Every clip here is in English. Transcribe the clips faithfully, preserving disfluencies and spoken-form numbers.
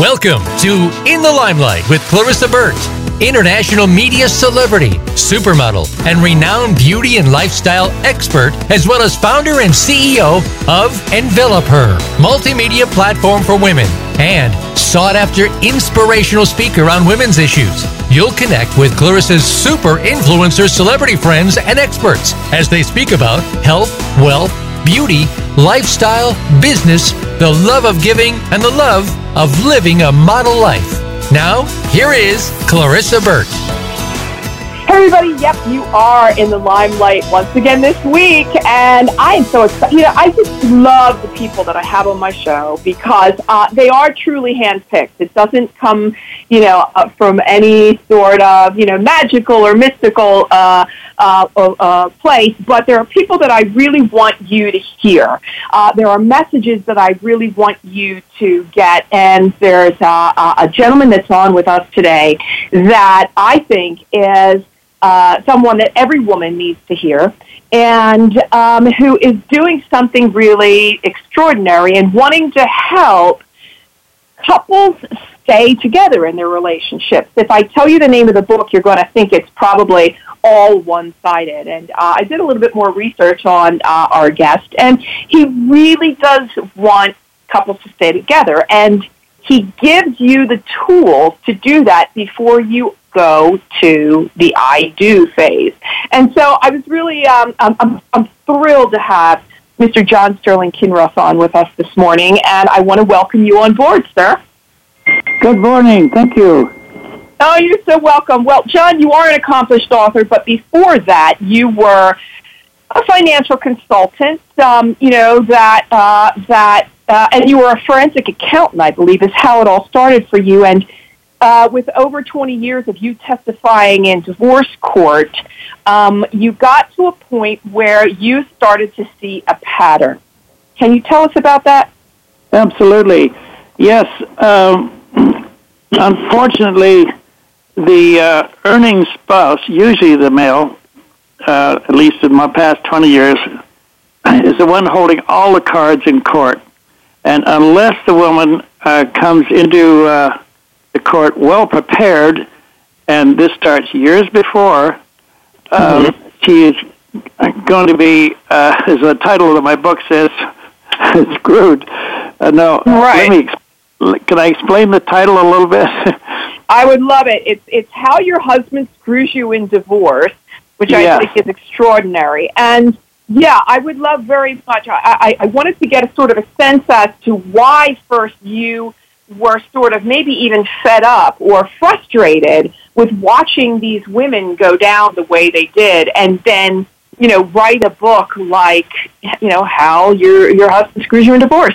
Welcome to In the Limelight with Clarissa Burt, international media celebrity, supermodel, and renowned beauty and lifestyle expert, as well as founder and C E O of Envelop Her, multimedia platform for women, and sought-after inspirational speaker on women's issues. You'll connect with Clarissa's super influencer celebrity friends and experts as they speak about health, wealth, beauty, lifestyle, business, the love of giving, and the love of living a model life. Now, here is Clarissa Burt. Hey everybody, yep, you are in the limelight once again this week, and I am so excited. You know, I just love the people that I have on my show because uh, they are truly handpicked. It doesn't come, you know, uh, from any sort of, you know, magical or mystical uh, uh, uh, place, but there are people that I really want you to hear. Uh, there are messages that I really want you to get, and there's uh, a gentleman that's on with us today that I think is Uh, someone that every woman needs to hear, and um, who is doing something really extraordinary and wanting to help couples stay together in their relationships. If I tell you the name of the book, you're going to think it's probably all one-sided. And uh, I did a little bit more research on uh, our guest, and he really does want couples to stay together, and he gives you the tools to do that before you go to the I do phase. And so I was really, um, I'm, I'm, I'm thrilled to have Mister John Sterling Kinross on with us this morning, and I want to welcome you on board, sir. Good morning. Thank you. Oh, you're so welcome. Well, John, you are an accomplished author, but before that, you were a financial consultant, um, you know, that, uh, that, uh, and you were a forensic accountant, I believe, is how it all started for you. And Uh, with over twenty years of you testifying in divorce court, um, you got to a point where you started to see a pattern. Can you tell us about that? Absolutely. Yes. Um, unfortunately, the uh, earning spouse, usually the male, uh, at least in my past twenty years, is the one holding all the cards in court. And unless the woman uh, comes into uh, the court well prepared, and this starts years before, um, mm-hmm. she is going to be, uh, as the title of my book says, screwed. Uh, no, right. Let me, can I explain the title a little bit? I would love it. It's it's How Your Husband Screws You in Divorce, which I yes. think is extraordinary. And yeah, I would love very much. I, I, I wanted to get a sort of a sense as to why first you were sort of maybe even fed up or frustrated with watching these women go down the way they did, and then, you know, write a book like, you know, How Your Your Husband Screws You in Divorce.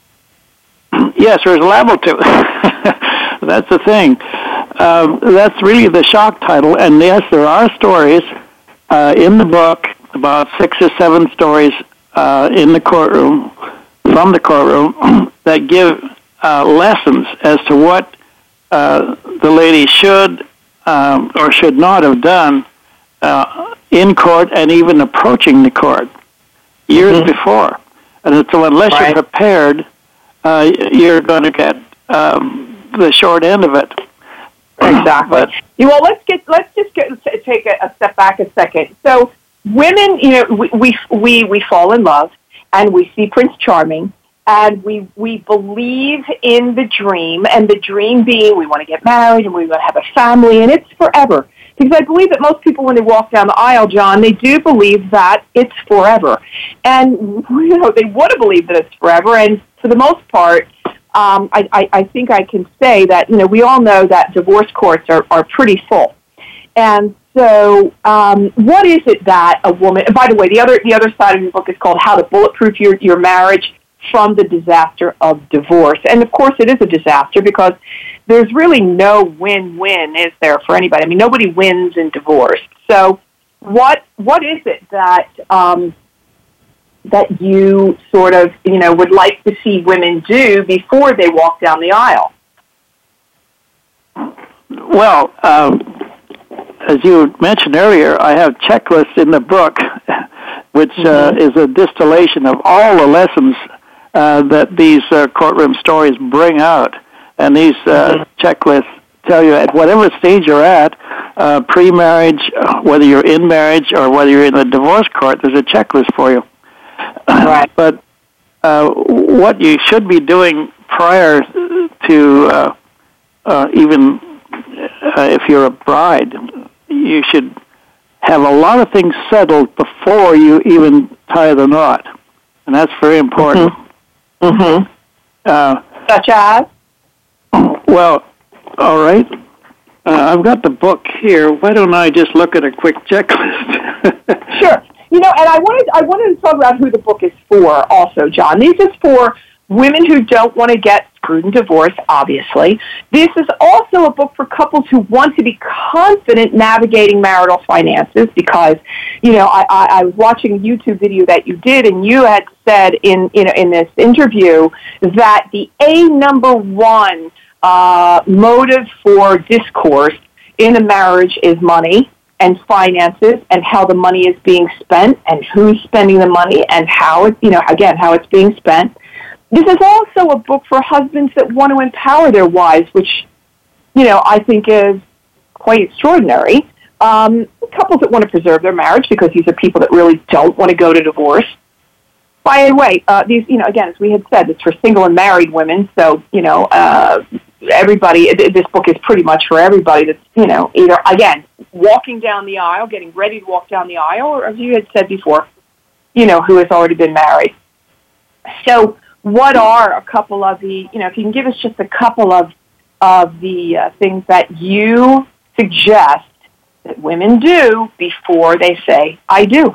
Yes, there's liable to. That's the thing. Um, that's really the shock title, and yes, there are stories uh, in the book, about six or seven stories uh, in the courtroom, from the courtroom, that give Uh, lessons as to what uh, the lady should um, or should not have done uh, in court and even approaching the court years mm-hmm. before. And so unless right. you're prepared, uh, you're going to get um, the short end of it. Exactly. But, well, let's get let's just get, take a, a step back a second. So women, you know, we we we, we fall in love, and we see Prince Charming. And we, we believe in the dream, and the dream being we want to get married and we want to have a family, and it's forever. Because I believe that most people, when they walk down the aisle, John, they do believe that it's forever. And, you know, they want to believe that it's forever, and for the most part, um, I, I, I think I can say that, you know, we all know that divorce courts are, are pretty full. And so um, what is it that a woman, and by the way, the other, the other side of your book is called How to Bulletproof Your, Your Marriage from the Disaster of Divorce. And of course it is a disaster because there's really no win-win, is there, for anybody? I mean, nobody wins in divorce. So what what is it that um, that you sort of, you know, would like to see women do before they walk down the aisle? Well, um, as you mentioned earlier, I have checklists in the book, which mm-hmm. uh, is a distillation of all the lessons uh, that these uh, courtroom stories bring out. And these uh, checklists tell you at whatever stage you're at, uh, pre-marriage, uh, whether you're in marriage or whether you're in the divorce court, there's a checklist for you. Right. But uh, what you should be doing prior to uh, uh, even uh, if you're a bride, you should have a lot of things settled before you even tie the knot. And that's very important. Mm-hmm. Mm-hmm. Uh, Such as? Well, all right. Uh, I've got the book here. Why don't I just look at a quick checklist? Sure. You know, and I wanted I wanted to talk about who the book is for also, John. This is for women who don't want to get screwed in divorce, obviously. This is also a book for couples who want to be confident navigating marital finances because, you know, I, I, I was watching a YouTube video that you did, and you had said in, in, in this interview that the A number one uh, motive for discourse in a marriage is money and finances and how the money is being spent and who's spending the money and how it, you know, again, how it's being spent. This is also a book for husbands that want to empower their wives, which, you know, I think is quite extraordinary. Um, couples that want to preserve their marriage because these are people that really don't want to go to divorce. By the way, uh, these, you know, again, as we had said, it's for single and married women. So, you know, uh, everybody, this book is pretty much for everybody that's, you know, either, again, walking down the aisle, getting ready to walk down the aisle, or as you had said before, you know, who has already been married. So what are a couple of the, you know, if you can give us just a couple of, of the uh, things that you suggest that women do before they say, I do.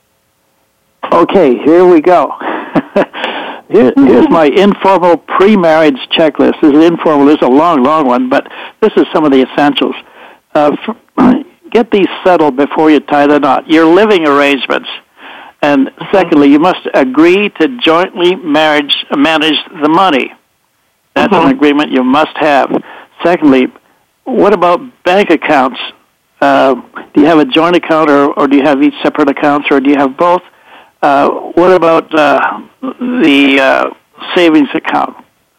Okay, here we go. Here, here's my informal pre-marriage checklist. This is informal. This is a long, long one, but this is some of the essentials. Uh, for, get these settled before you tie the knot. Your living arrangements. And secondly, you must agree to jointly marriage, manage the money. That's mm-hmm. an agreement you must have. Secondly, what about bank accounts? Uh, do you have a joint account or, or do you have each separate accounts or do you have both? Uh, what about uh, the uh, savings account?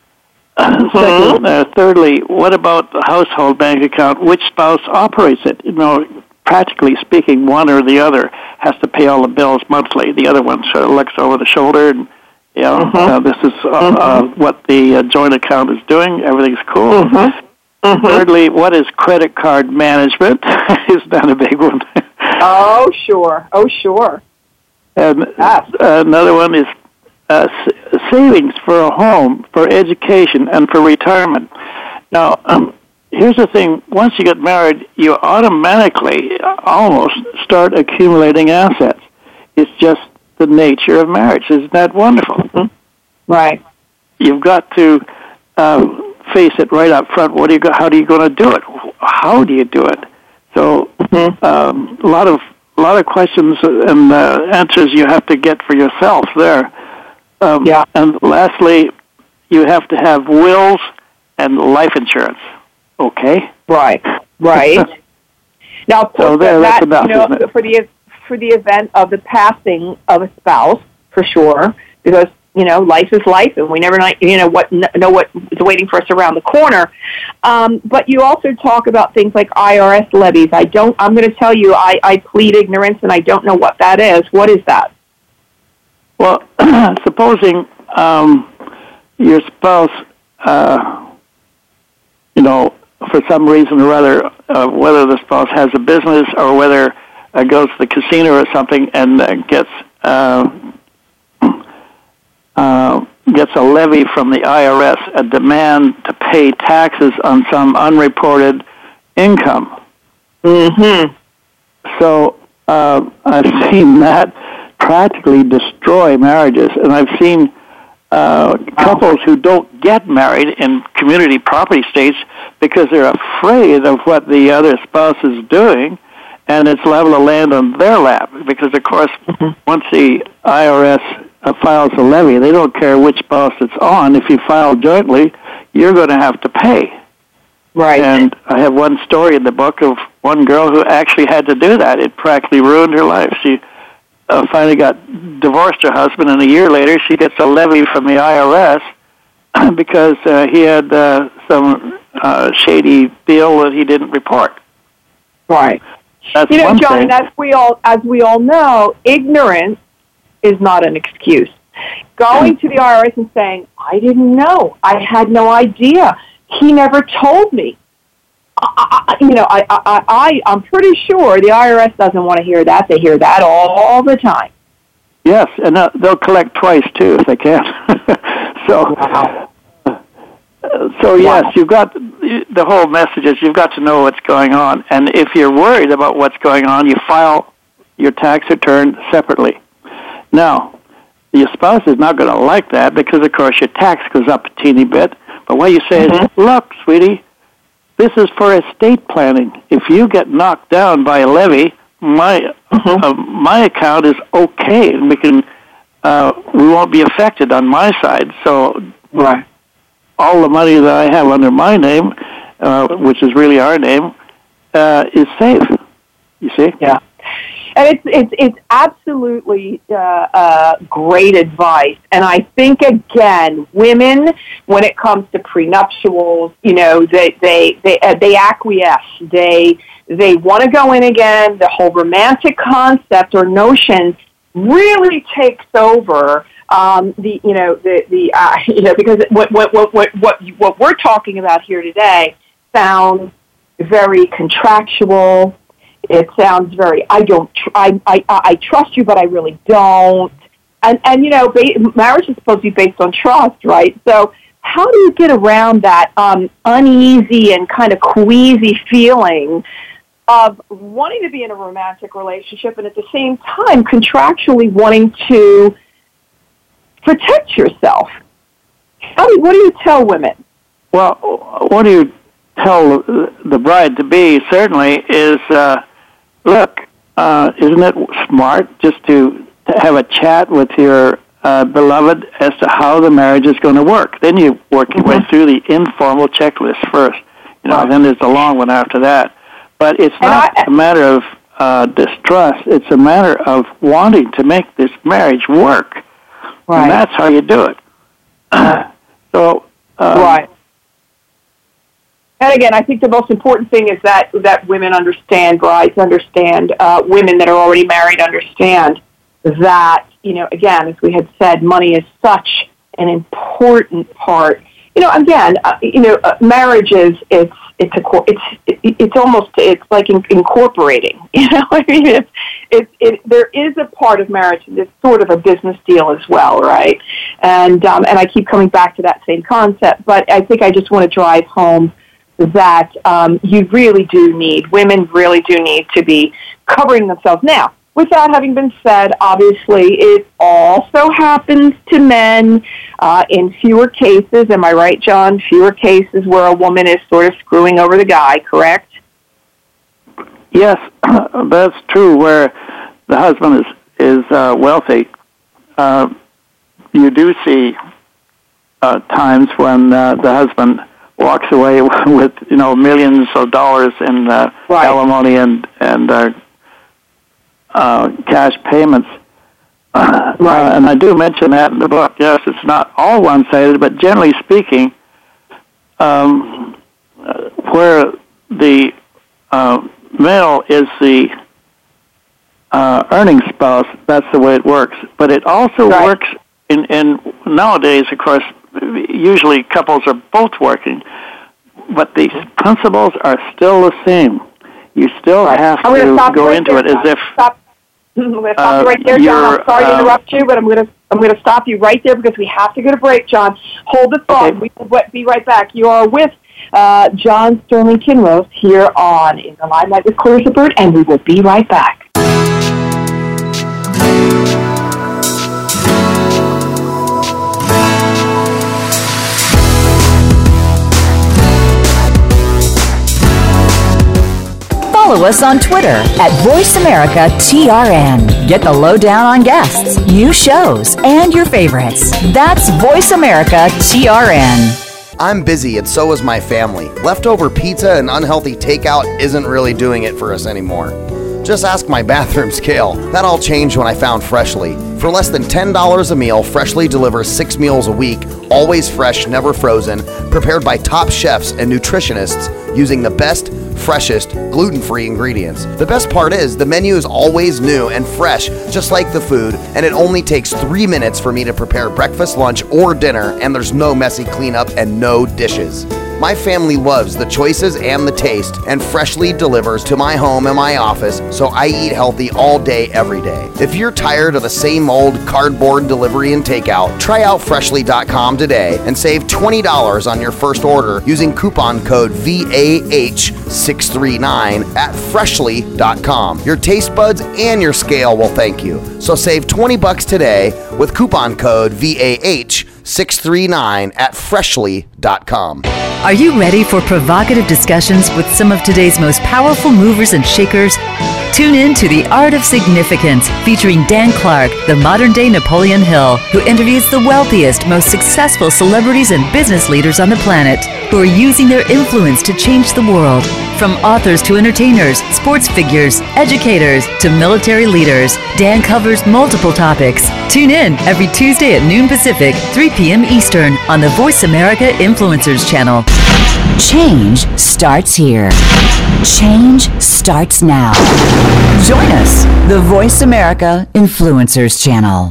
Uh, second, uh, thirdly, what about the household bank account? Which spouse operates it? You know, practically speaking, one or the other has to pay all the bills monthly. The other one sort of looks over the shoulder, and you know, mm-hmm. uh, this is uh, mm-hmm. uh, what the uh, joint account is doing. Everything's cool. Mm-hmm. Mm-hmm. Thirdly, what is credit card management? Isn't that a big one? Oh, sure. Oh, sure. And uh, another one is uh, s- savings for a home, for education, and for retirement. Now, um, here's the thing. Once you get married, you automatically almost start accumulating assets. It's just the nature of marriage. Isn't that wonderful? Mm-hmm. Right. You've got to uh, face it right up front. What do you go, how are you going to do it? How do you do it? So mm-hmm. um, a lot of a lot of questions and uh, answers you have to get for yourself there. Um, yeah. And lastly, you have to have wills and life insurance. Okay. Right. Right. Now, of course, so there, that, that's enough, you know, isn't it? for the for the event of the passing of a spouse, for sure, because you know life is life, and we never know, you know what know what is waiting for us around the corner. Um, but you also talk about things like I R S levies. I don't. I'm going to tell you, I, I plead ignorance, and I don't know what that is. What is that? Well, supposing um, your spouse, uh, you know, for some reason or other, uh, whether the spouse has a business or whether uh, goes to the casino or something and uh, gets uh, uh, gets a levy from the I R S, a demand to pay taxes on some unreported income. Mm-hmm. So uh, I've seen that practically destroy marriages, and I've seen Uh, couples who don't get married in community property states because they're afraid of what the other spouse is doing, and it's liable to land on their lap. Because, of course, mm-hmm. once the I R S uh, files a levy, they don't care which spouse it's on. If you file jointly, you're going to have to pay. Right. And I have one story in the book of one girl who actually had to do that. It practically ruined her life. She Uh, finally got divorced her husband, and a year later she gets a levy from the I R S because uh, he had uh, some uh, shady deal that he didn't report. Right. That's you know, one John, thing. as we all as we all know, ignorance is not an excuse. Going to the I R S and saying, "I didn't know. I had no idea. He never told me." I, I, you know, I, I, I, I'm pretty sure the I R S doesn't want to hear that. They hear that all the time. Yes, and uh, they'll collect twice too if they can. so, Wow. uh, so yes, Wow. you've got the whole message is you've got to know what's going on, and if you're worried about what's going on, you file your tax return separately. Now, your spouse is not going to like that because, of course, your tax goes up a teeny bit. But what you say mm-hmm. is, look, sweetie, this is for estate planning. If you get knocked down by a levy, my mm-hmm. uh, my account is okay, and we can uh, we won't be affected on my side. So right. all the money that I have under my name, uh, which is really our name, uh, is safe. You see? Yeah. And it's it's it's absolutely uh, uh, great advice. And I think again, women, when it comes to prenuptials, you know, they they they uh, they acquiesce. They they want to go in again. The whole romantic concept or notion really takes over. Um, the you know the the uh, you know because what what what what what what we're talking about here today sounds very contractual. It sounds very, I don't, tr- I, I, I trust you, but I really don't. And, and you know, ba- marriage is supposed to be based on trust, right? So how do you get around that um, uneasy and kind of queasy feeling of wanting to be in a romantic relationship and at the same time contractually wanting to protect yourself? How do, what do you tell women? Well, what do you tell the bride-to-be, certainly, is... Uh, Look, uh, isn't it smart just to, to have a chat with your uh, beloved as to how the marriage is going to work? Then you work your way through the informal checklist first. You know, Right. then there's the long one after that. But it's And not I- a matter of uh, distrust. It's a matter of wanting to make this marriage work. Right. And that's how you do it. so, um, Right. And again, I think the most important thing is that that women understand, brides understand, uh, women that are already married understand that, you know, again, as we had said, money is such an important part. You know, again, uh, you know, uh, marriage is it's it's a it's it, it's almost it's like in, incorporating. You know, I mean, it's it, it there is a part of marriage that's sort of a business deal as well, right? And um, and I keep coming back to that same concept, but I think I just want to drive home that um, you really do need, women really do need to be covering themselves. Now, with that having been said, obviously it also happens to men uh, in fewer cases. Am I right, John? Fewer cases where a woman is sort of screwing over the guy, correct? Yes, that's true, where the husband is, is uh, wealthy. Uh, you do see uh, times when uh, the husband walks away with, you know, millions of dollars in uh, Right. alimony and and uh, uh, cash payments. Uh, Right. and I do mention that in the book. Yes, it's not all one-sided, but generally speaking, um, uh, where the uh, male is the uh, earning spouse, that's the way it works. But it also Right. works in, in nowadays, of course, usually couples are both working, but the principles are still the same. You still Right. have I'm gonna to stop go right into there, it as if... Stop. I'm going to stop Uh, you right there, John. I'm you're, sorry to um, interrupt you, but I'm going to I'm going to stop you right there because we have to go to break, John. Hold the thought. Okay. We will be right back. You are with uh, John Sterling Kinross here on In the Limelight with Clarissa Burt, and we will be right back. Follow us on Twitter at Voice America T R N. Get the lowdown on guests, new shows, and your favorites. That's Voice America T R N. I'm busy and so is my family. Leftover pizza and unhealthy takeout isn't really doing it for us anymore. Just ask my bathroom scale. That all changed when I found Freshly. For less than ten dollars a meal, Freshly delivers six meals a week, always fresh, never frozen, prepared by top chefs and nutritionists using the best, freshest, gluten-free ingredients. The best part is the menu is always new and fresh, just like the food, and it only takes three minutes for me to prepare breakfast, lunch, or dinner, and there's no messy cleanup and no dishes. My family loves the choices and the taste, and Freshly delivers to my home and my office, so I eat healthy all day, every day. If you're tired of the same old cardboard delivery and takeout, try out Freshly dot com today and save twenty dollars on your first order using coupon code V A H six three nine at Freshly dot com. Your taste buds and your scale will thank you. So save twenty bucks today with coupon code V A H six three nine at Freshly dot com. Are you ready for provocative discussions with some of today's most powerful movers and shakers? Tune in to The Art of Significance, featuring Dan Clark, the modern-day Napoleon Hill, who interviews the wealthiest, most successful celebrities and business leaders on the planet who are using their influence to change the world. From authors to entertainers, sports figures, educators, to military leaders, Dan covers multiple topics. Tune in every Tuesday at noon Pacific, three p.m. Eastern on the Voice America Influencers channel. Change starts here. Change starts now. Join us, the Voice America Influencers channel.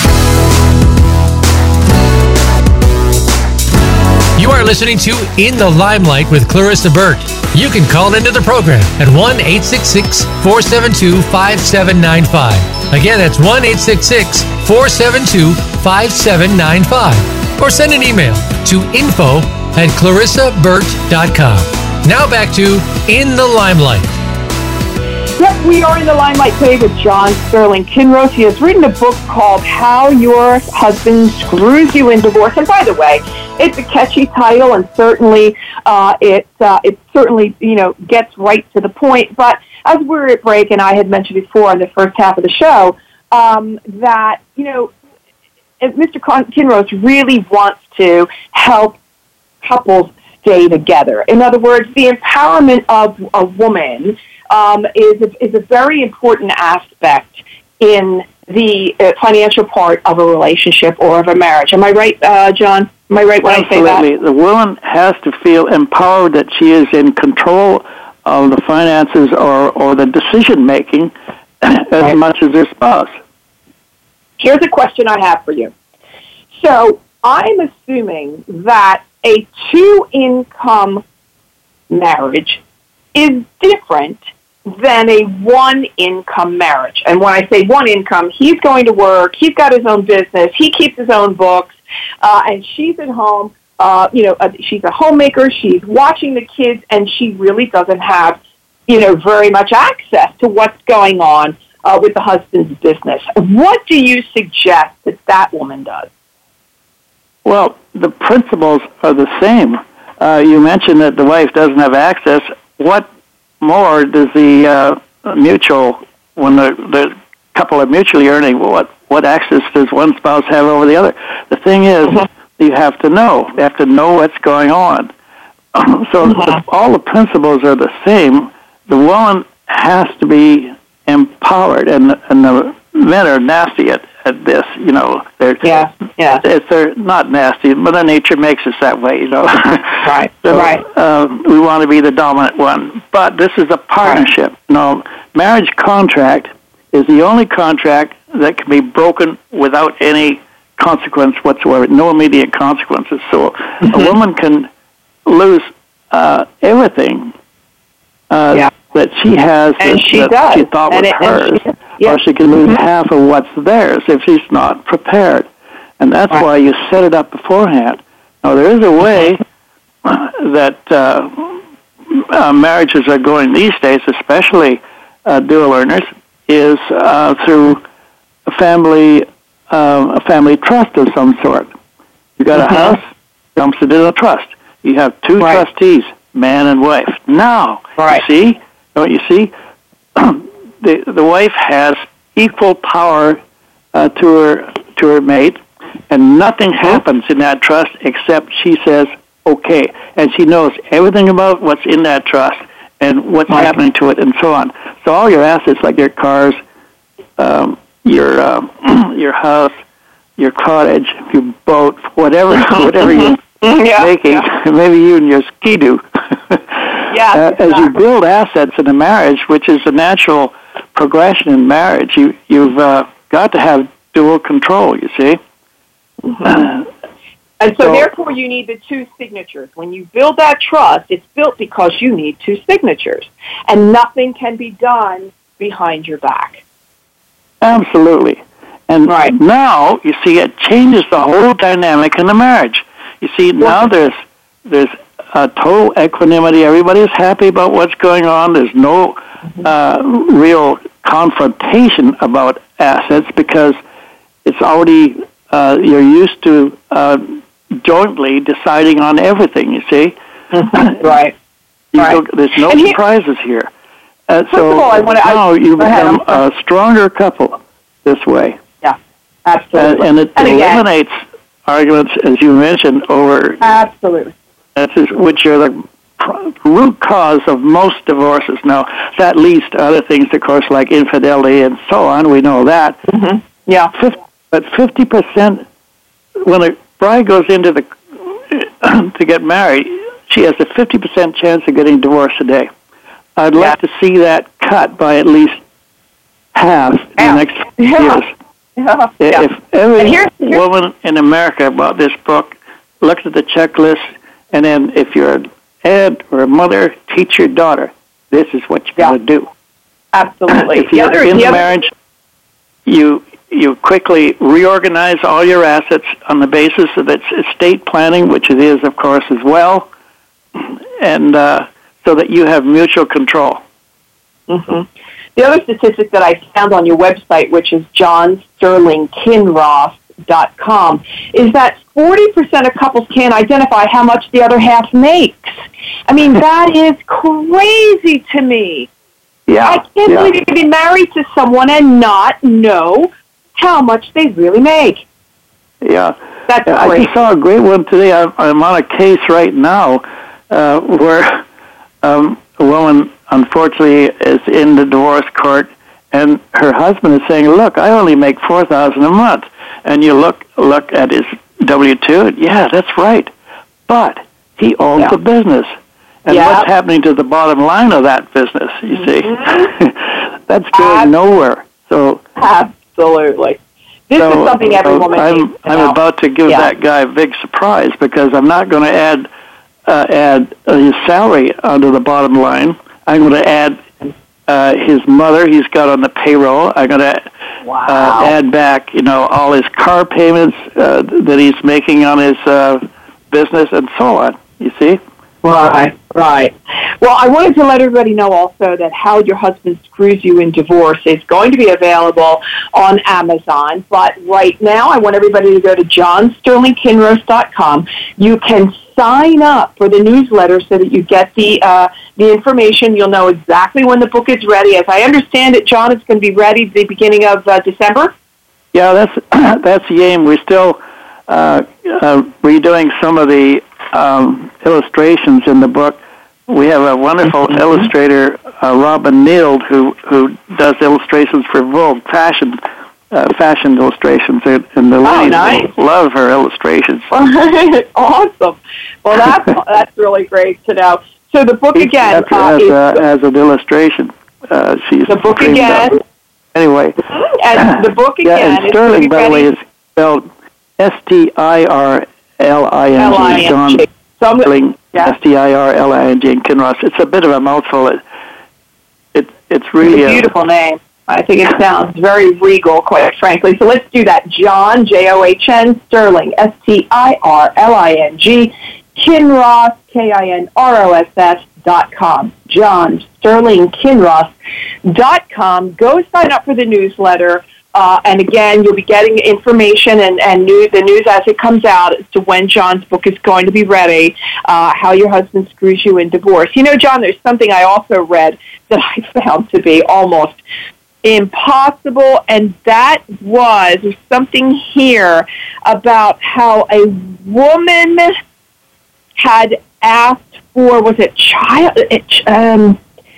You are listening to In the Limelight with Clarissa Burt. You can call into the program at one eight six six, four seven two, five seven nine five. Again, that's one eight six six, four seven two, five seven nine five. Or send an email to info at clarissa burt dot com. Now back to In the Limelight. Yep, we are in the limelight today with John Sterling Kinross. He has written a book called How Your Husband Screws You in Divorce. And by the way, it's a catchy title, and certainly uh, it uh, it certainly you know gets right to the point. But as we were at break, and I had mentioned before in the first half of the show, um, that you know Mister Kinross really wants to help couples stay together. In other words, the empowerment of a woman um, is a, is a very important aspect in the uh, financial part of a relationship or of a marriage. Am I right, uh, John? Am I right when Absolutely. I say that? The woman has to feel empowered that she is in control of the finances or, or the decision-making as right. much as their spouse. Here's a question I have for you. So I'm assuming that a two-income marriage is different than a one-income marriage. And when I say one income, he's going to work, he's got his own business, he keeps his own books, uh, and she's at home, uh, you know, uh, she's a homemaker, she's watching the kids, and she really doesn't have, you know, very much access to what's going on uh, with the husband's business. What do you suggest that that woman does? Well, the principles are the same. Uh, you mentioned that the wife doesn't have access. What more does the uh, mutual, when the, the couple are mutually earning, what what access does one spouse have over the other? The thing is, mm-hmm. you have to know. You have to know what's going on. so mm-hmm. the, all the principles are the same. The woman has to be empowered, and the, and the men are nasty at, at this. You know, they're yeah, yeah. If they're not nasty, Mother Nature makes us that way. You know, right, so, right. Uh, we want to be the dominant one, but this is a partnership. Right. No, marriage contract is the only contract that can be broken without any consequence whatsoever. No immediate consequences. So mm-hmm. a woman can lose uh, everything. Uh, yeah. That she has and that, she, that does. she thought and was it, hers, she, yeah. or she can lose mm-hmm. half of what's theirs if she's not prepared. And that's right. why you set it up beforehand. Now, there is a way that uh, uh, marriages are going these days, especially uh, dual earners, is uh, through a family uh, a family trust of some sort. You got mm-hmm. a house, dumps it in a trust. You have two right. trustees, man and wife. Now, right. you see, don't you see? the the wife has equal power uh, to her to her mate, and nothing happens in that trust except she says okay, and she knows everything about what's in that trust and what's right. happening to it, and so on. all your assets, like your cars, um, your uh, your house, your cottage, your boat, whatever, whatever you're yeah, making, yeah. maybe even your ski-doo. Yeah, uh, exactly. As you build assets in a marriage, which is a natural progression in marriage, you, you've uh, got to have dual control, you see. Mm-hmm. Uh, and so, so, therefore, you need the two signatures. When you build that trust, it's built because you need two signatures. And nothing can be done behind your back. Absolutely. And right. now, you see, it changes the whole dynamic in the marriage. You see, now there's there's uh, total equanimity. Everybody's happy about what's going on. There's no uh, real confrontation about assets because it's already, uh, you're used to uh, jointly deciding on everything, you see. Mm-hmm. Right. You right. Go, there's no and surprises he, here. Uh, first so of all, I wanna, now I, you become a stronger couple this way. Yeah, absolutely. Uh, and it and eliminates again, arguments, as you mentioned, over absolutely, which are the root cause of most divorces. Now, that leads to other things, of course, like infidelity and so on. We know that. Mm-hmm. Yeah. fifty, but fifty percent, when a bride goes into the to get married, she has a fifty percent chance of getting divorced today. I'd yeah. like to see that cut by at least half in yeah. the next few yeah. years. Yeah. If every here's, here's, woman in America bought this book, looked at the checklist, and then if you're an aunt or a mother, teach your daughter, this is what you got to do. Absolutely. If you're other, in the, the marriage, you you quickly reorganize all your assets on the basis of its estate planning, which it is, of course, as well, and uh, so that you have mutual control. Mm-hmm. The other statistic that I found on your website, which is john sterling kinross dot com, is that forty percent of couples can't identify how much the other half makes. I mean, that is crazy to me. Yeah, I can't yeah. believe you can be married to someone and not know how much they really make. Yeah. That's yeah, I just saw a great one today. I'm, I'm on a case right now uh, where um, a woman, unfortunately, is in the divorce court, and her husband is saying, look, I only make four thousand dollars a month. And you look look at his W two, and yeah, that's right. But he owns yeah. a business. And yeah. what's happening to the bottom line of that business, you see? Mm-hmm. That's going uh, nowhere. So absolutely. This so, is something every so woman I'm, needs to I'm know. about to give yeah. that guy a big surprise because I'm not going to add uh, add uh, his salary onto the bottom line. I'm going to add uh, his mother he's got on the payroll. I'm going to wow. uh, add back, you know, all his car payments uh, that he's making on his uh, business and so on, you see? Right, right. Well, I wanted to let everybody know also that How Your Husband Screws You in Divorce is going to be available on Amazon. But right now, I want everybody to go to john sterling kinross dot com. You can sign up for the newsletter so that you get the uh, the information. You'll know exactly when the book is ready. As I understand it, John, it's going to be ready at the beginning of uh, December? Yeah, that's that's the aim. We're still uh, uh, redoing some of the um, illustrations in the book. We have a wonderful mm-hmm. illustrator, uh, Robin Neild, who who does illustrations for Vogue fashion uh, fashion illustrations, and the ladies oh, nice. love her illustrations. Awesome. Well, that's that's really great to know. So the book again uh, as, is uh, as an illustration. Uh, she's the book again. Up. Anyway, and the book again. Yeah, and Sterling, by the way, is spelled S T I R L I N G. John Sterling, yeah. S T I R L I N G, and Kinross. It's a bit of a mouthful. It, it it's really it's a beautiful a, name. I think it sounds very regal, quite frankly. So let's do that. John, J O H N, Sterling, S T I R L I N G, Kinross, K I N R O S S, dot com. John Sterling Kinross dot com. Go sign up for the newsletter. Uh, and again, you'll be getting information and, and new, the news as it comes out as to when John's book is going to be ready, uh, How Your Husband Screws You in Divorce. You know, John, there's something I also read that I found to be almost impossible, and that was there's something here about how a woman had asked for, was it child, it, um,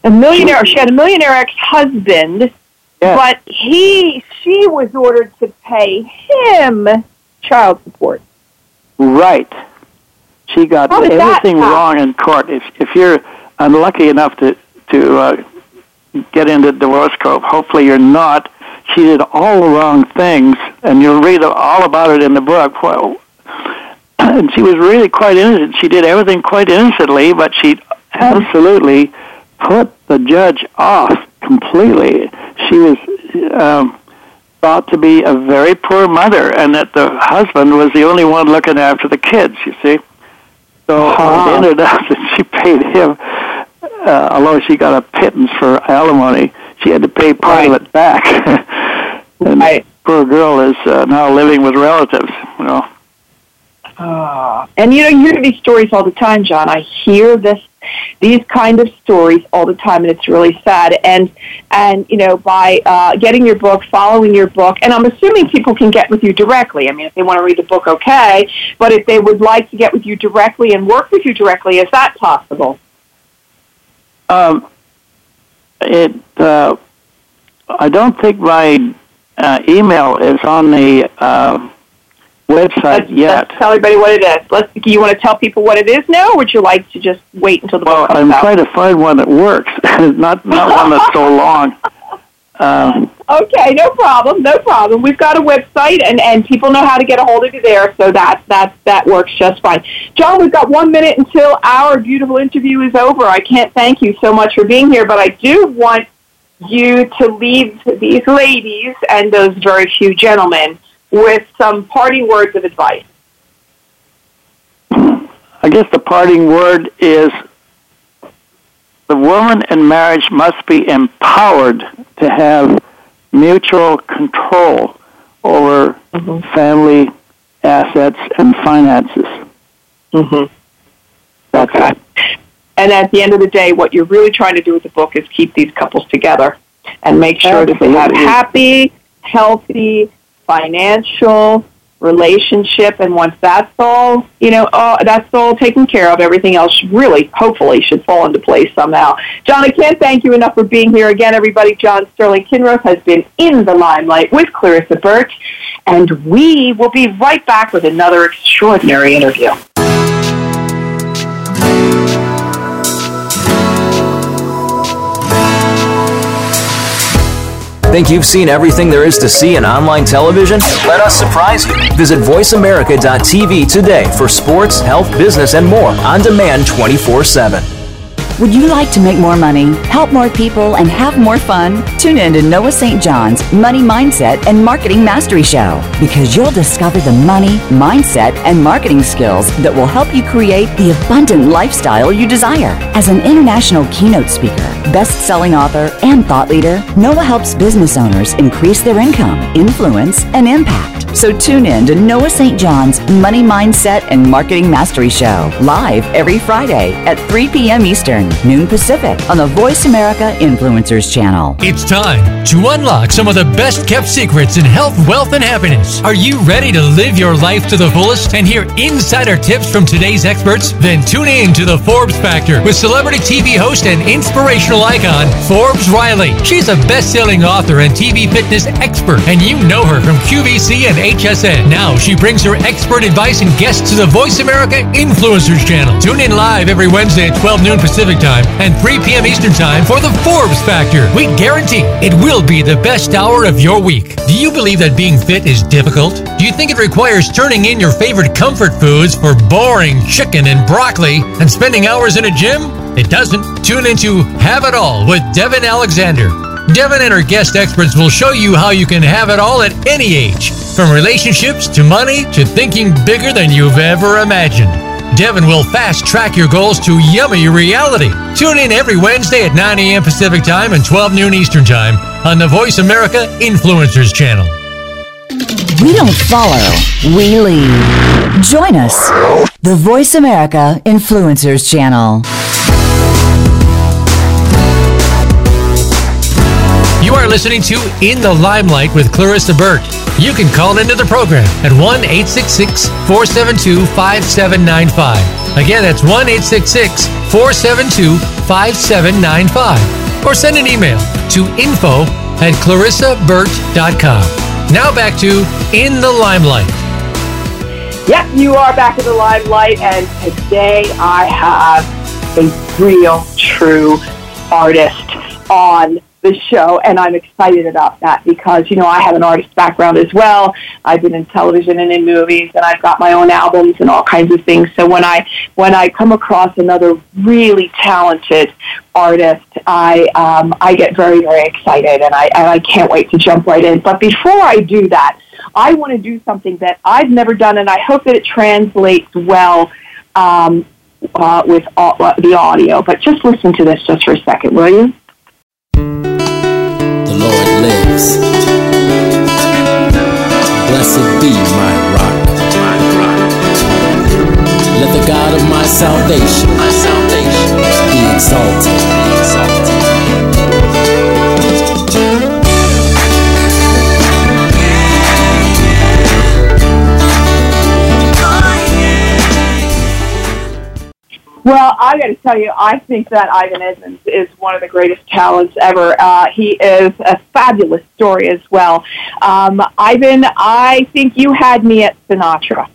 a millionaire. She had a millionaire ex-husband, Yes. but he, she was ordered to pay him child support. Right. She got How did that everything happen? wrong in court. If if you're unlucky enough to to uh, get into divorce court, hopefully you're not. She did all the wrong things, and you'll read all about it in the book. Well, and she was really quite innocent. She did everything quite innocently, but she absolutely put the judge off completely. She was um, thought to be a very poor mother, and that the husband was the only one looking after the kids, you see. So Uh-huh. it ended up that she paid him, uh, although she got a pittance for alimony, she had to pay part Right. of it back. And Right. the poor girl is uh, now living with relatives, you know. Uh, and you know, you hear these stories all the time, John. I hear this, these kind of stories all the time, and it's really sad. And and you know, by uh, getting your book, following your book, and I'm assuming people can get with you directly. I mean, if they want to read the book, okay. But if they would like to get with you directly and work with you directly, is that possible? Um, it. Uh, I don't think my uh, email is on the uh, website Let's, yet. let's tell everybody what it is. Let's. Do you want to tell people what it is now, or would you like to just wait until the Well, book comes I'm out? trying to find one that works, not not one that's so long. Um, Okay, no problem, no problem. We've got a website, and, and people know how to get a hold of you there, so that that that works just fine. John, we've got one minute until our beautiful interview is over. I can't thank you so much for being here, but I do want you to leave these ladies and those very few gentlemen with some parting words of advice. I guess the parting word is the woman in marriage must be empowered to have mutual control over Mm-hmm. family assets and finances. Mm-hmm. That's Okay. it. And at the end of the day, what you're really trying to do with the book is keep these couples together and make sure that they have Absolutely. happy, healthy, financial relationship. And once that's all, you know, uh, that's all taken care of, everything else really, hopefully, should fall into place somehow. John, I can't thank you enough for being here again, everybody. John Sterling Kinroth has been in the limelight with Clarissa Burt, and we will be right back with another extraordinary interview. Think you've seen everything there is to see in online television? Let us surprise you. Visit voice america dot t v today for sports, health, business, and more on demand twenty-four seven. Would you like to make more money, help more people, and have more fun? Tune in to Noah Saint John's Money Mindset and Marketing Mastery Show, because you'll discover the money, mindset, and marketing skills that will help you create the abundant lifestyle you desire. As an international keynote speaker, best-selling author, and thought leader, Noah helps business owners increase their income, influence, and impact. So tune in to Noah Saint John's Money Mindset and Marketing Mastery Show, live every Friday at three p.m. Eastern, noon Pacific, on the Voice America Influencers channel. It's time to unlock some of the best-kept secrets in health, wealth, and happiness. Are you ready to live your life to the fullest and hear insider tips from today's experts? Then tune in to the Forbes Factor with celebrity T V host and inspirational icon, Forbes Riley. She's a best-selling author and T V fitness expert, and you know her from Q V C and H S N. Now she brings her expert advice and guests to the Voice America Influencers channel. Tune in live every Wednesday at twelve noon Pacific time and three p.m. Eastern time for the Forbes Factor. We guarantee it will be the best hour of your week. Do you believe that being fit is difficult? Do you think it requires turning in your favorite comfort foods for boring chicken and broccoli and spending hours in a gym? It doesn't. Tune into Have It All with Devin Alexander. Devin and her guest experts will show you how you can have it all at any age, from relationships to money to thinking bigger than you've ever imagined. Devin will fast-track your goals to yummy reality. Tune in every Wednesday at nine a.m. Pacific Time and twelve noon Eastern Time on the Voice America Influencers channel. We don't follow, we lead. Join us, the Voice America Influencers channel. You are listening to In the Limelight with Clarissa Burt. You can call into the program at one eight six six, four seven two, five seven nine five. Again, that's one eight six six, four seven two, five seven nine five. Or send an email to info at clarissa burt dot com. Now back to In the Limelight. Yep, you are back in the limelight, and today I have a real, true artist on the show, and I'm excited about that because, you know, I have an artist background as well. I've been in television and in movies, and I've got my own albums and all kinds of things. So when I when I come across another really talented artist, I um, I get very, very excited, and I and I can't wait to jump right in. But before I do that, I want to do something that I've never done, and I hope that it translates well um, uh, with all, uh, the audio. But just listen to this just for a second, will you? The Lord lives. Blessed be my rock. My rock. Let the God of my salvation, my salvation, be exalted. Be exalted. Well, I got to tell you, I think that Ivan Edmonds is one of the greatest talents ever. Uh, he is a fabulous story as well. Um, Ivan, I think you had me at Sinatra.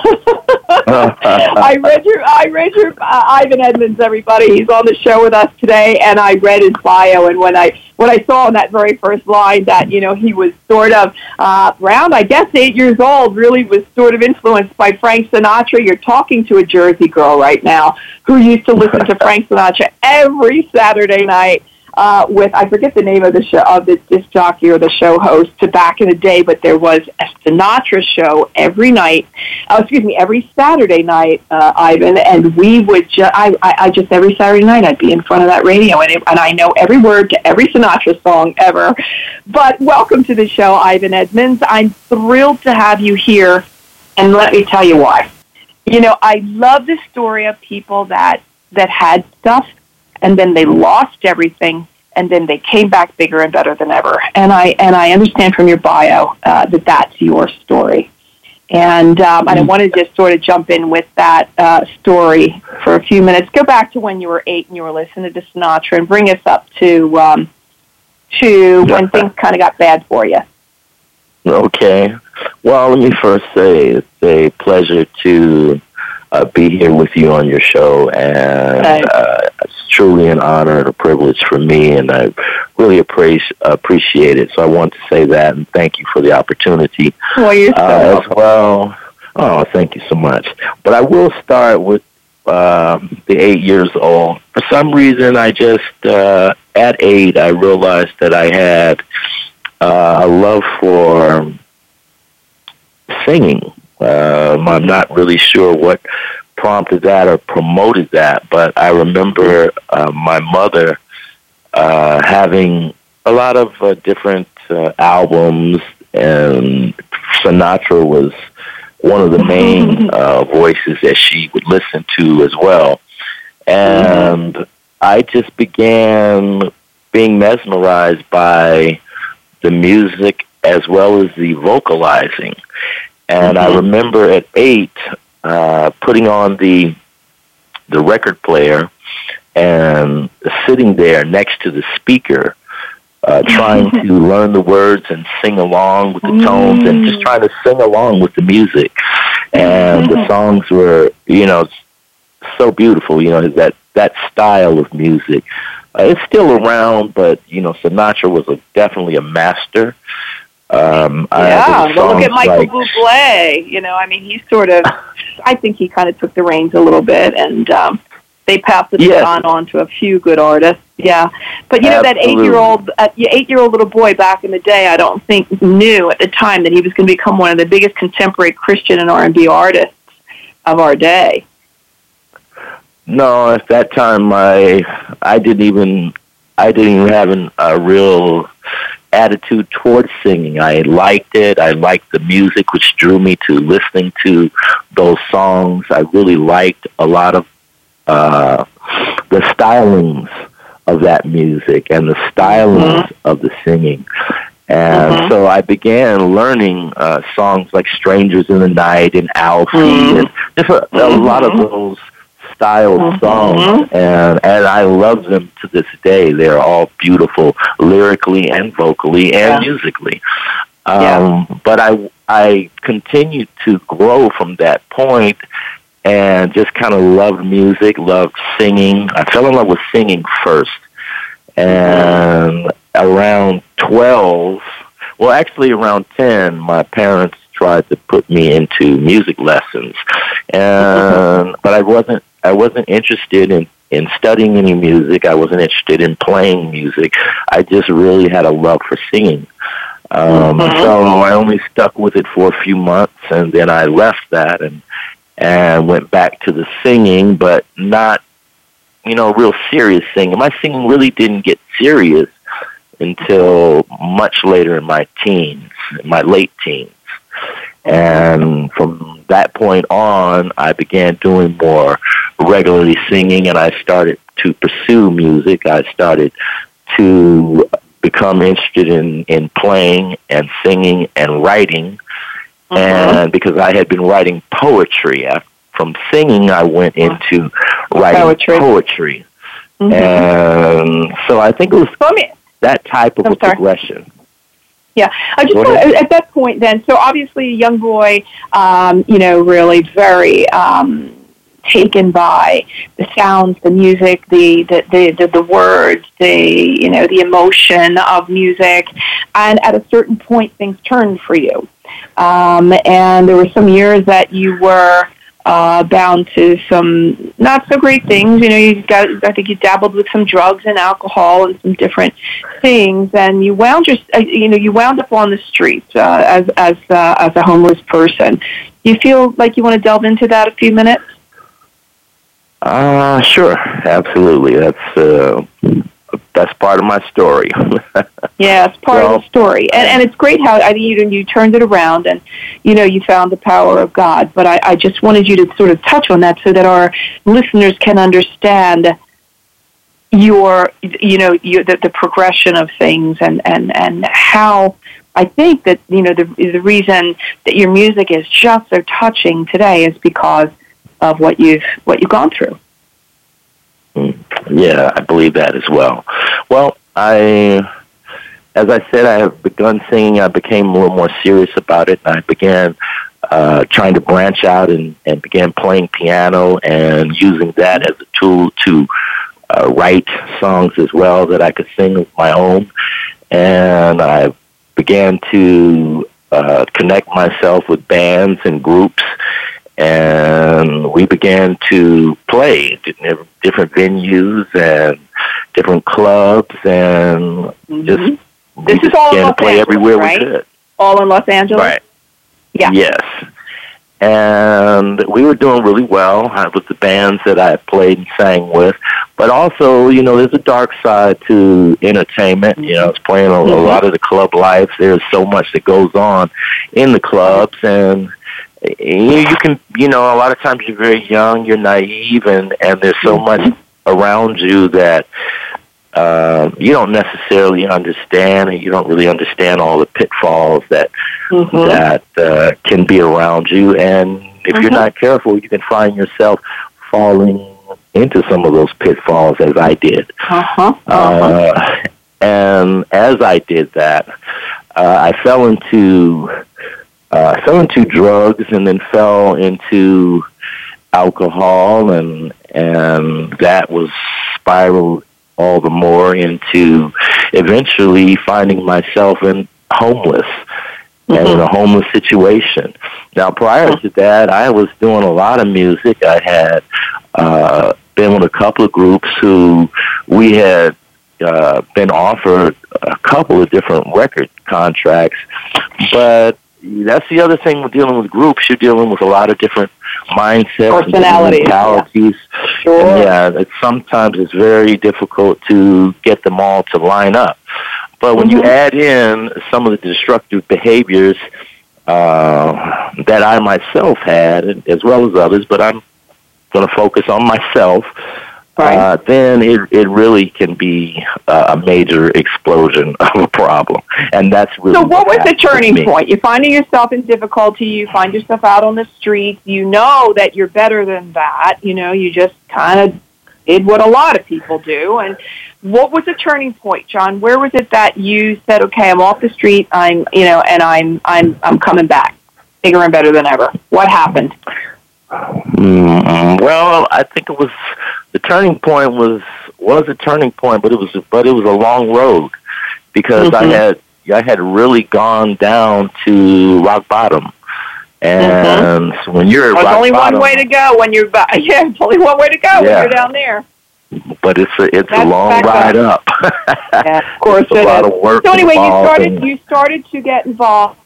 I read your, I read your uh, Ivan Edmonds. Everybody, he's on the show with us today, and I read his bio. And when I when I saw in that very first line that, you know, he was sort of uh, around, I guess, eight years old, really was sort of influenced by Frank Sinatra. You're talking to a Jersey girl right now who used to listen to Frank Sinatra every Saturday night. Uh, with, I forget the name of the show, of the disc jockey or the show host to back in the day, but there was a Sinatra show every night, uh, excuse me, every Saturday night, uh, Ivan, and we would just, I, I, I just, every Saturday night I'd be in front of that radio, and, it, and I know every word to every Sinatra song ever. But welcome to the show, Ivan Edmonds. I'm thrilled to have you here, and let me tell you why. You know, I love the story of people that, that had stuff, and then they lost everything, and then they came back bigger and better than ever. And I and I understand from your bio uh, that that's your story. And um, mm-hmm. I want to just sort of jump in with that uh, story for a few minutes. Go back to when you were eight and you were listening to Sinatra, and bring us up to um, to when things kind of got bad for you. Okay. Well, let me first say it's a pleasure to Uh, be here with you on your show, and uh, it's truly an honor and a privilege for me, and I really appreciate appreciate it. So I want to say that, and thank you for the opportunity well, you're so uh, as well. Oh, thank you so much. But I will start with uh, the eight years old. For some reason, I just uh, at eight, I realized that I had uh, a love for singing. Um, I'm not really sure what prompted that or promoted that, but I remember uh, my mother uh, having a lot of uh, different uh, albums, and Sinatra was one of the main uh, voices that she would listen to as well. And I just began being mesmerized by the music as well as the vocalizing. And mm-hmm. I remember at eight uh, putting on the the record player and sitting there next to the speaker, uh, trying to learn the words and sing along with the tones, and just trying to sing along with the music. And the songs were, you know, so beautiful. You know, that that style of music. Uh, it's still around, but you know, Sinatra was a, definitely a master. Um, yeah, well, look at Michael like, Bublé. You know, I mean, he sort of, I think he kind of took the reins a little bit, and um, they passed the yes. baton on to a few good artists. Yeah, but you know, Absolutely. that eight-year-old, uh, eight-year-old little boy back in the day, I don't think knew at the time that he was going to become one of the biggest contemporary Christian and R and B artists of our day. No, at that time, I, I didn't even, I didn't even have an, a real attitude towards singing. I liked it. I liked the music, which drew me to listening to those songs. I really liked a lot of uh, the stylings of that music and the stylings mm-hmm. of the singing. And Mhm. so I began learning uh, songs like Strangers in the Night and Alfie Mhm. and just a, a lot of those style Mhm. songs. And, and I love them to this day. They're all beautiful lyrically and vocally and Yeah. musically. Yeah. Um, but I, I continued to grow from that point and just kind of loved music, loved singing. I fell in love with singing first. And around twelve, well, actually around ten, my parents tried to put me into music lessons. And, but I wasn't, I wasn't interested in, in studying any music. I wasn't interested in playing music. I just really had a love for singing. Um, Mhm. So I only stuck with it for a few months, and then I left that and and went back to the singing, but not, you know, real serious singing. My singing really didn't get serious until much later in my teens, my late teens. And from that point on, I began doing more regularly singing, and I started to pursue music. I started to become interested in, in playing and singing and writing. And because I had been writing poetry, After, from singing, I went into writing Poetry. poetry. Mhm. And so I think it was Well, I mean, that type of I'm a sorry. progression. Yeah, I just Go want ahead. at that point then. So obviously, a young boy, um, you know, really very um, taken by the sounds, the music, the the, the the the words, the you know the emotion of music, and at a certain point, things turned for you. Um, and there were some years that you were uh, bound to some not so great things. You know, you got, I think you dabbled with some drugs and alcohol and some different things, and you wound your, uh, you know, you wound up on the streets uh, as as uh, as a homeless person. Do you feel like you want to delve into that a few minutes? Uh, sure, absolutely. That's uh, that's part of my story. Yeah, it's part Well, of the story, and and it's great how I think you you turned it around, and you know you found the power of God. But I, I just wanted you to sort of touch on that so that our listeners can understand your you know your, the, the progression of things and and and how I think that you know the the reason that your music is just so touching today is because of what you've what you've gone through. Yeah, I believe that as well. Well, I, as I said, I have begun singing. I became a little more serious about it, and I began uh, trying to branch out and, and began playing piano and using that as a tool to uh, write songs as well that I could sing of my own. And I began to uh, connect myself with bands and groups, and we began to play at different venues and different clubs, and Mm-hmm. just we This is just all in began Los to play Angeles, everywhere right? we could. All in Los Angeles? Right. Yeah. Yes. And we were doing really well with the bands that I played and sang with. But also, you know, there's a dark side to entertainment. You know, it's playing a, a Mhm. lot of the club life. There's so much that goes on in the clubs, and you, you can, you know, a lot of times you're very young, you're naive, and, and there's so much around you that uh, you don't necessarily understand, and you don't really understand all the pitfalls that Mhm. that uh, can be around you. And if Mhm. you're not careful, you can find yourself falling into some of those pitfalls, as I did. Uh-huh. Uh-huh. Uh, and as I did that, uh, I fell into uh, I fell into drugs, and then fell into alcohol, and and that was spiraled all the more into eventually finding myself in homeless and in a homeless situation. Now, prior to that, I was doing a lot of music. I had uh, been with a couple of groups who we had uh, been offered a couple of different record contracts, but that's the other thing with dealing with groups. You're dealing with a lot of different mindsets, Personalities, and mentalities. Sure. And yeah, it's, sometimes it's very difficult to get them all to line up. But when you Mhm. add in some of the destructive behaviors uh, that I myself had, as well as others, but I'm going to focus on myself. right. uh, then it it really can be uh, a major explosion of a problem, and that's really. So, what, what was the turning me. point? You're finding yourself in difficulty. You find yourself out on the streets. You know that you're better than that. You know, you just kind of did what a lot of people do. And what was the turning point, John? Where was it that you said, "Okay, I'm off the street. I'm, you know, and I'm I'm I'm coming back, bigger and better than ever"? What happened? Mm, well, I think it was the turning point was was a turning point, but it was but it was a long road because mm-hmm. I had I had really gone down to rock bottom, and mm-hmm. so when you're at There's rock only bottom, one way to go when you're yeah, there's only one way to go yeah. when you're down there. But it's a it's That's a long ride up. Yeah, of course, it's a it lot is. of work. So anyway, you started and, you started to get involved.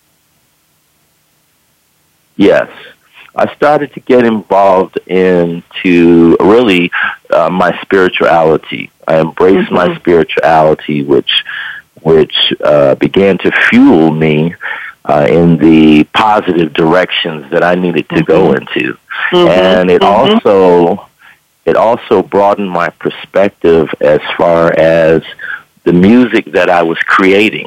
Yes. I started to get involved into really uh, my spirituality. I embraced mm-hmm. my spirituality, which which uh, began to fuel me uh, in the positive directions that I needed to mm-hmm. go into, mm-hmm. and it mm-hmm. also it also broadened my perspective as far as the music that I was creating.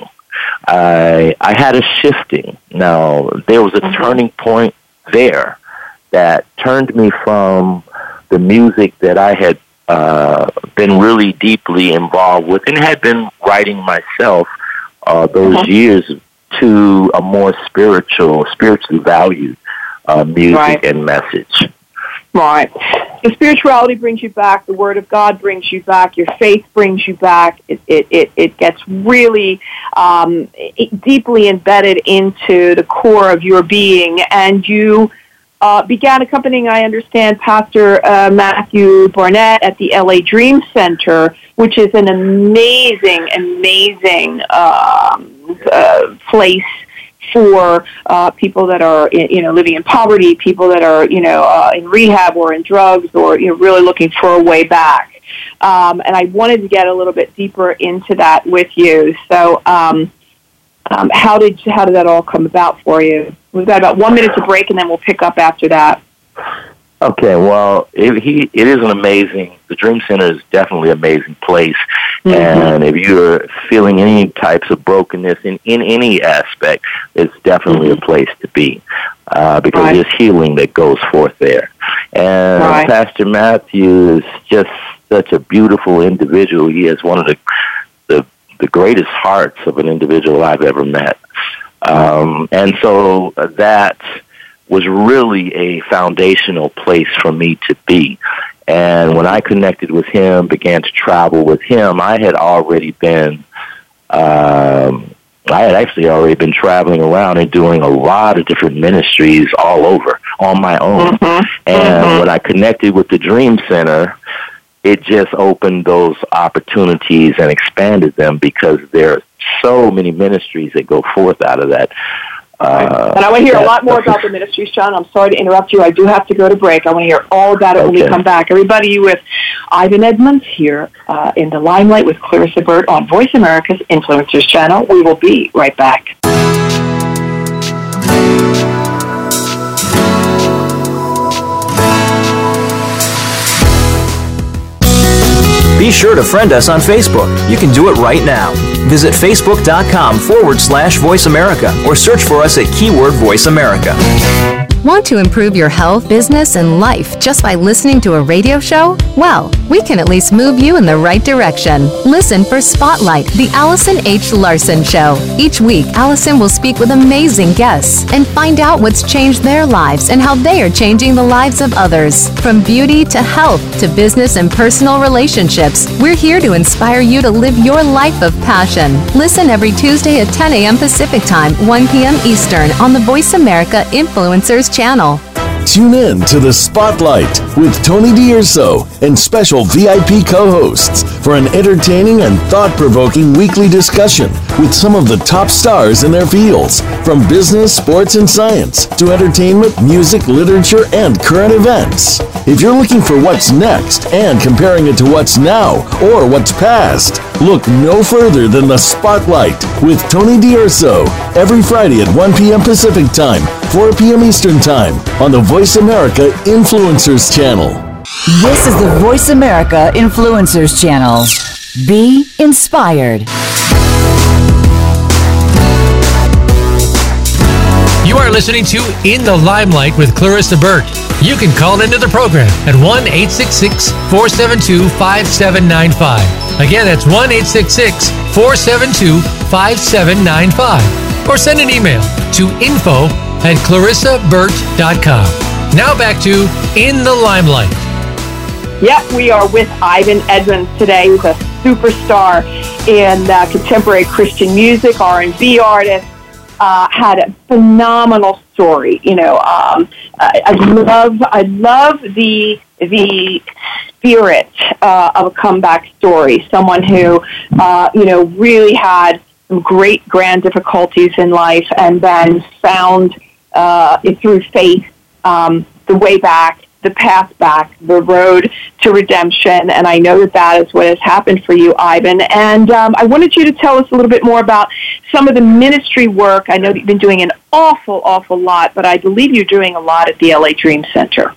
I I had a shifting. Now there was a mm-hmm. turning point there that turned me from the music that I had uh, been really deeply involved with and had been writing myself uh, those uh-huh. years to a more spiritual, spiritually valued uh, music right. and message. Right. The spirituality brings you back. The Word of God brings you back. Your faith brings you back. It it it, it gets really um, it deeply embedded into the core of your being, and you uh, began accompanying, I understand, Pastor uh, Matthew Barnett at the L A Dream Center, which is an amazing, amazing um, uh, place for uh, people that are, you know, living in poverty, people that are, you know, uh, in rehab or in drugs, or, you know, really looking for a way back. Um, and I wanted to get a little bit deeper into that with you. So, um, um, how did how did that all come about for you? We've got about one minute to break, and then we'll pick up after that. Okay, well, it, he, it is an amazing, the Dream Center is definitely an amazing place. Mm-hmm. And if you're feeling any types of brokenness in, in any aspect, it's definitely mm-hmm. a place to be uh, because right. there's healing that goes forth there. And right. Pastor Matthew is just such a beautiful individual. He has one of the, the, the greatest hearts of an individual I've ever met. Um, and so that was really a foundational place for me to be. And when I connected with him, began to travel with him, I had already been, um, I had actually already been traveling around and doing a lot of different ministries all over on my own. Mm-hmm. And mm-hmm. when I connected with the Dream Center, it just opened those opportunities and expanded them because there are so many ministries that go forth out of that. Uh, and I want to hear a lot more about the ministries, John. I'm sorry to interrupt you. I do have to go to break. I want to hear all about it okay. when we come back. Everybody, you with Ivan Edmonds here uh, in the Limelight with Clarissa Burt on Voice America's Influencers Channel. We will be right back. Be sure to friend us on Facebook. You can do it right now. Visit facebook.com forward slash Voice America or search for us at keyword Voice America. Want to improve your health, business, and life just by listening to a radio show? Well, we can at least move you in the right direction. Listen for Spotlight, the Allison H. Larson Show. Each week, Allison will speak with amazing guests and find out what's changed their lives and how they are changing the lives of others. From beauty to health to business and personal relationships, we're here to inspire you to live your life of passion. Listen every Tuesday at ten a.m. Pacific Time, one p.m. Eastern on the Voice America Influencers Channel. Tune in to The Spotlight with Tony D'Urso and special V I P co-hosts for an entertaining and thought-provoking weekly discussion with some of the top stars in their fields, from business, sports, and science to entertainment, music, literature, and current events. If you're looking for what's next and comparing it to what's now or what's past, look no further than The Spotlight with Tony D'Urso every Friday at one p.m. Pacific Time, four p.m. Eastern Time on the Voice America Influencers Channel. This is the Voice America Influencers Channel. Be inspired. You are listening to In the Limelight with Clarissa Burt. You can call into the program at one eight six six, four seven two, five seven nine five. Again, that's one eight six six, four seven two, five seven nine five. Or send an email to info at clarissa burt dot com. Now back to In the Limelight. Yep, we are with Ivan Edmonds today, who's a superstar in uh, contemporary Christian music, R and B artist. Uh, had a phenomenal story. You know, um, I, I love, I love the the spirit uh, of a comeback story. Someone who, uh, you know, really had some great grand difficulties in life, and then found uh, through faith um, the way back, the path back, the road to redemption. And I know that that is what has happened for you, Ivan. And um, I wanted you to tell us a little bit more about some of the ministry work. I know that you've been doing an awful, awful lot, but I believe you're doing a lot at the L A Dream Center.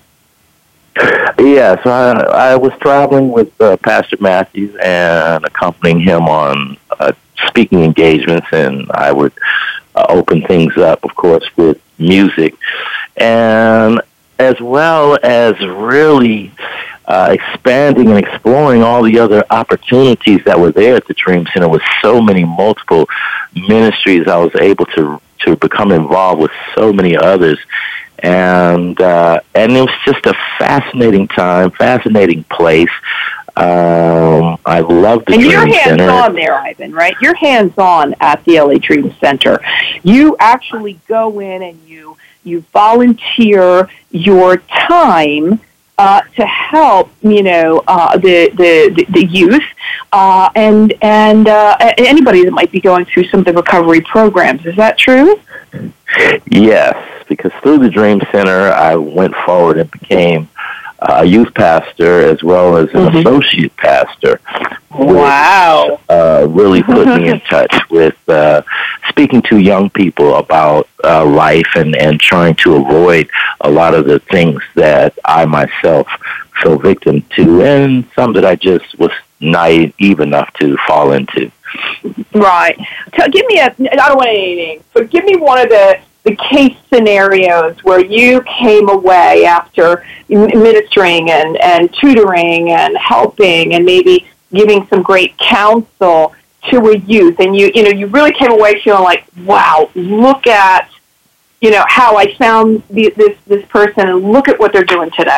Yes, I, I was traveling with uh, Pastor Matthews and accompanying him on uh, speaking engagements, and I would uh, open things up, of course, with music. And as well as really uh, expanding and exploring all the other opportunities that were there at the Dream Center with so many multiple ministries. I was able to to become involved with so many others. And uh, and it was just a fascinating time, fascinating place. Um, I love the and Dream you're Center. hands-on there, Ivan, right? You're hands-on at the L A Dream Center. You actually go in and you you volunteer your time uh, to help, you know, uh, the, the the youth uh, and and uh, anybody that might be going through some of the recovery programs. Is that true? Yes, because through the Dream Center, I went forward and became a youth pastor as well as an mm-hmm. associate pastor. Wow. Which, uh, really put me in touch with uh, speaking to young people about uh, life and, and trying to avoid a lot of the things that I myself fell victim to, and some that I just was naive enough to fall into. Right. Tell, give me a, I don't want any names, but give me one of the the case scenarios where you came away after ministering and, and tutoring and helping and maybe giving some great counsel to a youth, and you you know you really came away feeling like, wow, look at you know how I found the, this this person, and look at what they're doing today.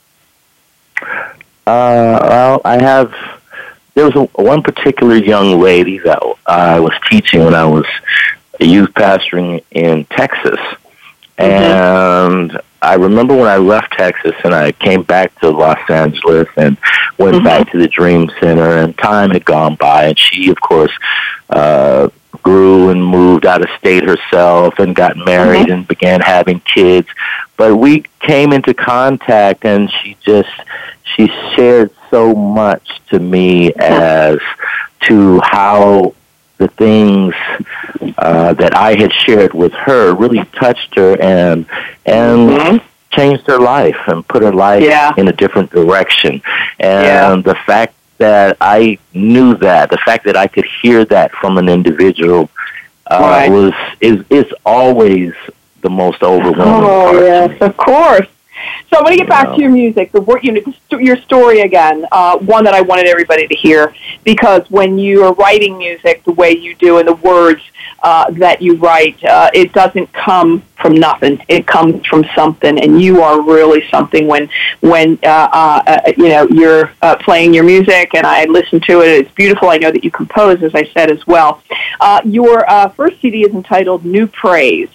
Uh, well, I have. There was a, one particular young lady that I was teaching when I was a youth pastoring in Texas. And mm-hmm. I remember when I left Texas and I came back to Los Angeles and went mm-hmm. back to the Dream Center, and time had gone by, and she, of course, uh, grew and moved out of state herself and got married mm-hmm. and began having kids. But we came into contact, and she just, she shared so much to me as to how the things uh, that I had shared with her really touched her and and mm-hmm. changed her life and put her life yeah. in a different direction. And yeah. the fact that I knew that, the fact that I could hear that from an individual uh, right. was is is always the most overwhelming oh, part. Yes, of course. So I'm going to get back to your music, the work, you know, your story again, uh, one that I wanted everybody to hear, because when you are writing music the way you do and the words uh, that you write, uh, it doesn't come from nothing. It comes from something, and you are really something when, when uh, uh, you know, you're uh, playing your music, and I listen to it. It's beautiful. I know that you compose, as I said, as well. Uh, your uh, first C D is entitled New Praise,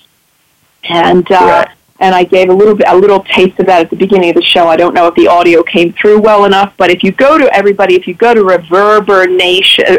and uh, yeah. And I gave a little bit, a little taste of that at the beginning of the show. I don't know if the audio came through well enough, but if you go to everybody, if you go to reverbnation,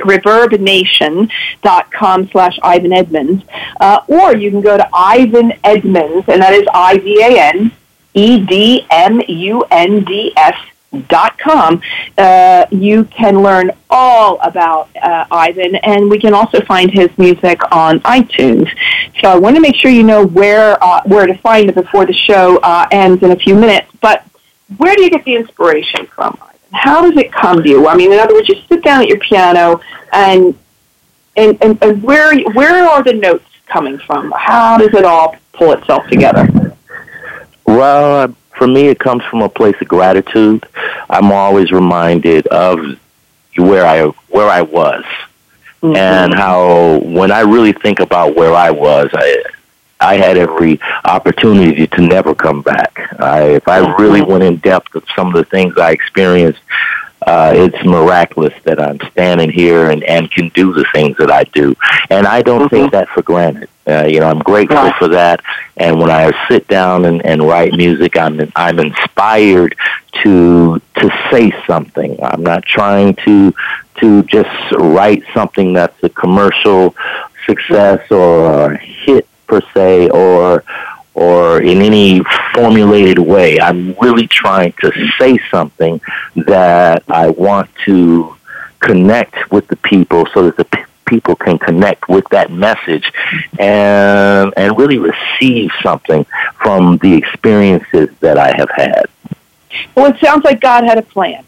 reverbnation.com slash Ivan Edmonds, uh, or you can go to Ivan Edmonds, and that is I V A N E D M U N D S dot com. Uh, you can learn all about uh, Ivan, and we can also find his music on iTunes. So I want to make sure you know where uh, where to find it before the show uh, ends in a few minutes. But where do you get the inspiration from? How does it come to you? I mean, in other words, you sit down at your piano, and and, and, and where where are the notes coming from? How does it all pull itself together? Well, for me, it comes from a place of gratitude. I'm always reminded of where I where I was, mm-hmm. and how when I really think about where I was, I I had every opportunity to never come back. I, if I really went in depth of some of the things I experienced, uh, it's miraculous that I'm standing here and, and can do the things that I do. And I don't mm-hmm. take that for granted. Uh, you know, I'm grateful yeah. for that. And when I sit down and, and write music, I'm I'm inspired to to say something. I'm not trying to to just write something that's a commercial success or a hit per se, or or in any formulated way. I'm really trying to say something that I want to connect with the people, so that the p- people can connect with that message and and really receive something from the experiences that I have had. Well, it sounds like God had a plan.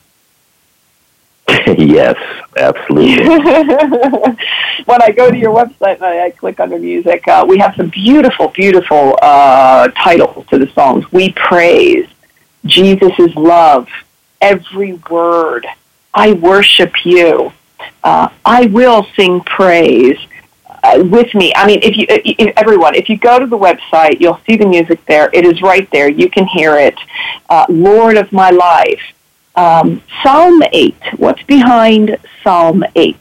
Yes, absolutely. When I go to your website and I, I click under music, uh, we have some beautiful, beautiful uh, titles to the songs. We Praise, Jesus is Love, Every Word, I Worship You, uh, I Will Sing Praise. Uh, with me. I mean, if you, if, everyone, if you go to the website, you'll see the music there. It is right there. You can hear it. Uh, Lord of My Life. Um, Psalm eight. What's behind Psalm eight?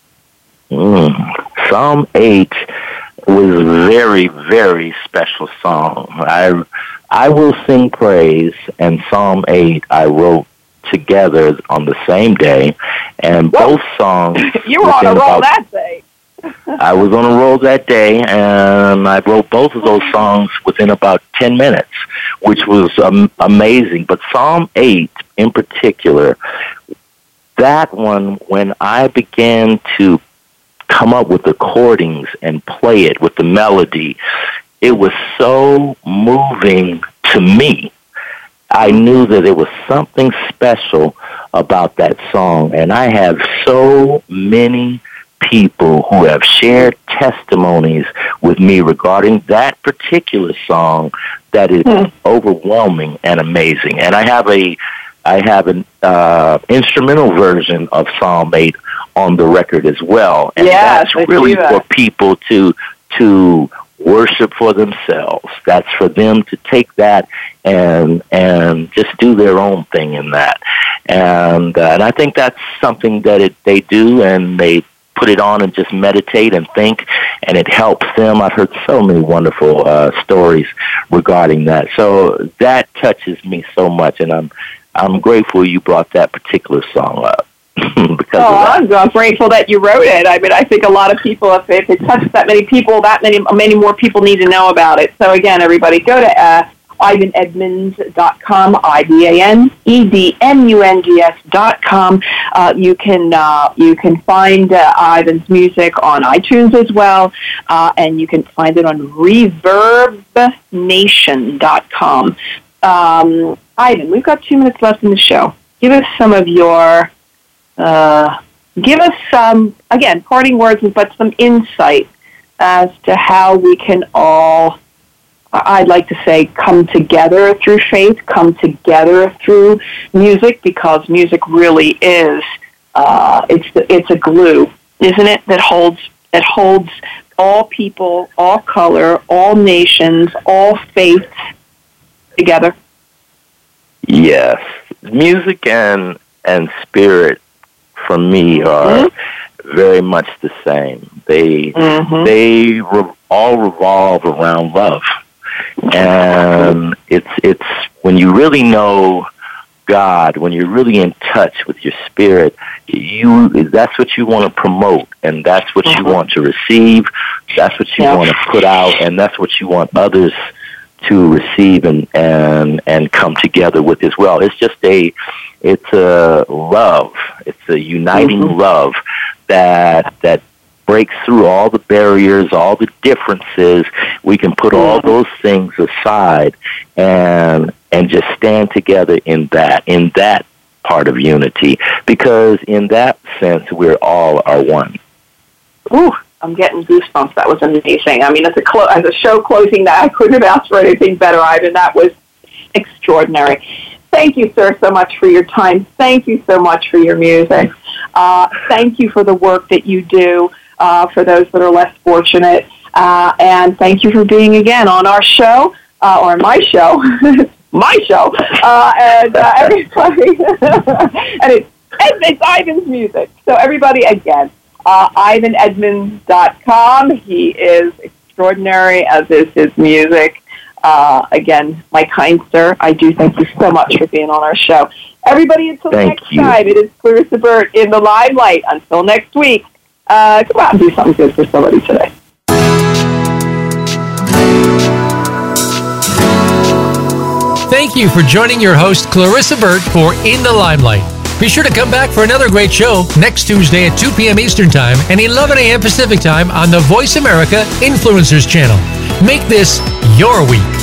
Mm. Psalm eight was a very, very special song. I, I Will Sing Praise and Psalm eight I wrote together on the same day, and Whoa. both songs... You were on a roll about, that day. I was on a roll that day, and I wrote both of those songs within about ten minutes, which was um, amazing. But Psalm eight, in particular, that one, when I began to come up with the chordings and play it with the melody, it was so moving to me. I knew that there was something special about that song, and I have so many people who have shared testimonies with me regarding that particular song that is mm. overwhelming and amazing. And I have a I have an uh, instrumental version of Psalm eight on the record as well. And yes, that's really that. for people to to worship for themselves. That's for them to take that and and just do their own thing in that. And uh, and I think that's something that it, they do, and they put it on and just meditate and think, and it helps them. I've heard so many wonderful uh, stories regarding that. So that touches me so much, and I'm I'm grateful you brought that particular song up. because oh, of that. I'm grateful that you wrote it. I mean, I think a lot of people, if, if it touches that many people, that many many more people need to know about it. So again, everybody, go to uh, ivan edmonds dot com, I V A N E D M U N D S dot com. Uh, you can uh, you can find uh, Ivan's music on iTunes as well, uh, and you can find it on reverb nation dot com. Um, Ivan, we've got two minutes left in the show. Give us some of your, uh, give us some, again, parting words, but some insight as to how we can all, I'd like to say, come together through faith, come together through music, because music really is, uh, it's the, it's a glue, isn't it, that holds that holds all people, all color, all nations, all faiths together. Yes, music and and spirit for me are mm-hmm. very much the same. They mm-hmm. they re- all revolve around love. And it's it's when you really know God, when you're really in touch with your spirit, you that's what you want to promote, and that's what mm-hmm. you want to receive, that's what you yeah. want to put out, and that's what you want others to receive and, and and come together with as well. It's just a it's a love. It's a uniting mm-hmm. love that that breaks through all the barriers, all the differences. We can put all those things aside and and just stand together in that, in that part of unity, because in that sense, we're all are one. Ooh, I'm getting goosebumps. That was amazing. I mean, as a, clo- as a show closing, that I couldn't have asked for anything better, Ivan. That was extraordinary. Thank you, sir, so much for your time. Thank you so much for your music. Uh, thank you for the work that you do uh, for those that are less fortunate. Uh, and thank you for being, again, on our show, uh, or my show, my show, uh, and uh, everybody, and it's, it's Ivan's music. So everybody, again, uh, Ivan Edmonds dot com. He is extraordinary, as is his music. Uh, again, my kind sir, I do thank you so much for being on our show. Everybody, until thank next you. time, it is Clarissa Burt in the Limelight. Until next week, uh, come out and do something good for somebody today. Thank you for joining your host, Clarissa Burt, for In the Limelight. Be sure to come back for another great show next Tuesday at two p.m. Eastern Time and eleven a.m. Pacific Time on the Voice America Influencers Channel. Make this your week.